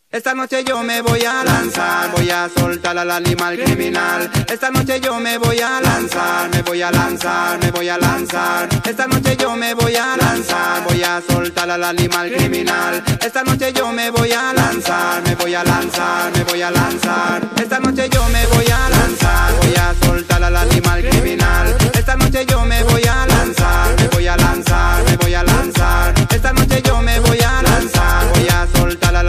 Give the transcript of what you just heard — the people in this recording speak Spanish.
Esta noche yo me voy a lanzar, voy a soltar al animal criminal. Esta noche yo me voy a lanzar, me voy a lanzar, me voy a lanzar. Esta noche yo me voy a lanzar, voy a soltar al animal criminal. Esta noche yo me voy a lanzar, me voy a lanzar, me voy a lanzar. Esta noche yo me